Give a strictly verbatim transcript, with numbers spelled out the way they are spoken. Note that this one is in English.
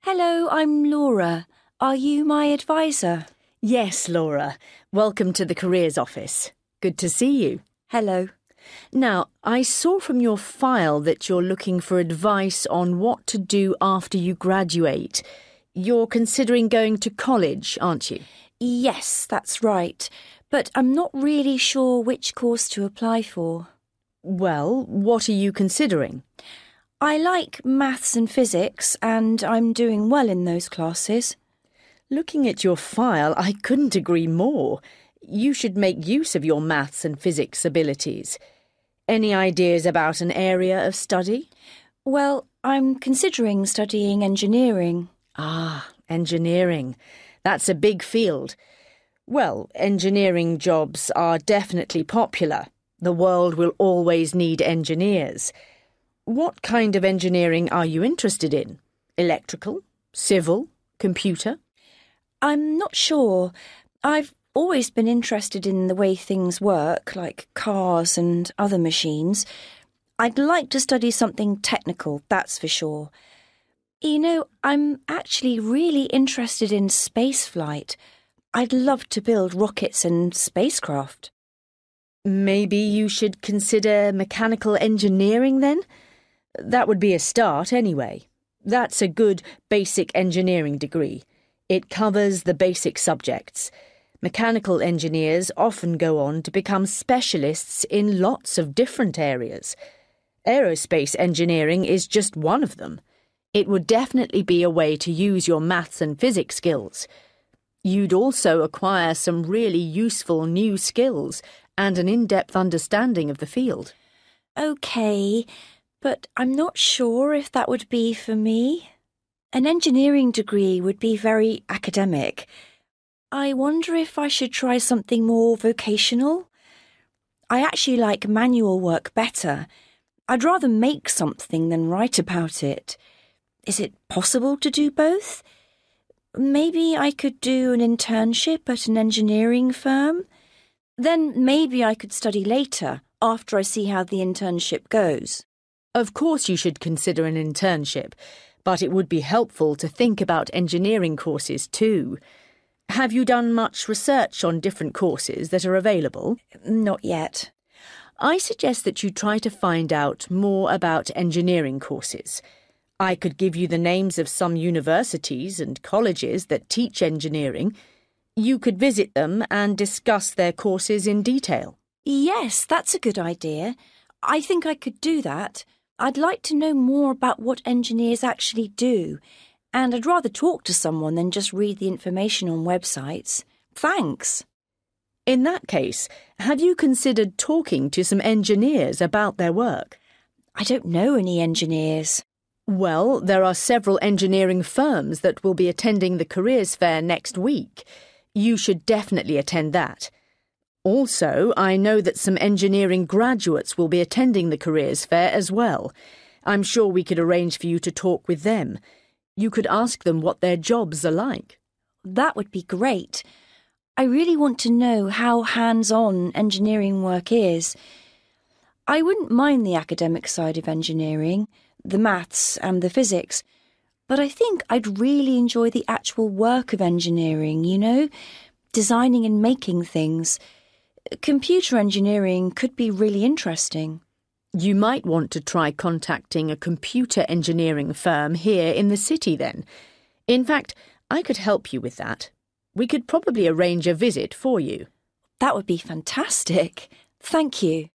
Hello, I'm Laura. Are you my advisor? Yes, Laura. Welcome to the Careers Office. Good to see you. Hello. Now, I saw from your file that you're looking for advice on what to do after you graduate. You're considering going to college, aren't you? Yes, that's right. But I'm not really sure which course to apply for. Well, what are you considering? I like maths and physics, and I'm doing well in those classes. Looking at your file, I couldn't agree more. You should make use of your maths and physics abilities. Any ideas about an area of study? Well, I'm considering studying engineering. Ah, engineering. That's a big field. Well, engineering jobs are definitely popular. The world will always need engineers. What kind of engineering are you interested in? Electrical? Civil? Computer? I'm not sure. I've always been interested in the way things work, like cars and other machines. I'd like to study something technical, that's for sure. You know, I'm actually really interested in spaceflight. I'd love to build rockets and spacecraft. Maybe you should consider mechanical engineering then? That would be a start anyway. That's a good basic engineering degree. It covers the basic subjects. Mechanical engineers often go on to become specialists in lots of different areas. Aerospace engineering is just one of them. It would definitely be a way to use your maths and physics skills. You'd also acquire some really useful new skills and an in-depth understanding of the field. OK, but I'm not sure if that would be for me. An engineering degree would be very academic. I wonder if I should try something more vocational. I actually like manual work better. I'd rather make something than write about it. Is it possible to do both? Maybe I could do an internship at an engineering firm. Then maybe I could study later, after I see how the internship goes. Of course you should consider an internship, but it would be helpful to think about engineering courses too. Have you done much research on different courses that are available? Not yet. I suggest that you try to find out more about engineering courses. I could give you the names of some universities and colleges that teach engineering. You could visit them and discuss their courses in detail. Yes, that's a good idea. I think I could do that. I'd like to know more about what engineers actually do, and I'd rather talk to someone than just read the information on websites. Thanks. In that case, have you considered talking to some engineers about their work? I don't know any engineers. Well, there are several engineering firms that will be attending the Careers Fair next week. You should definitely attend that. Also, I know that some engineering graduates will be attending the Careers Fair as well. I'm sure we could arrange for you to talk with them. You could ask them what their jobs are like. That would be great. I really want to know how hands-on engineering work is. I wouldn't mind the academic side of engineering, the maths and the physics, but I think I'd really enjoy the actual work of engineering, you know, designing and making things. Computer engineering could be really interesting. You might want to try contacting a computer engineering firm here in the city then. In fact, I could help you with that. We could probably arrange a visit for you. That would be fantastic. Thank you.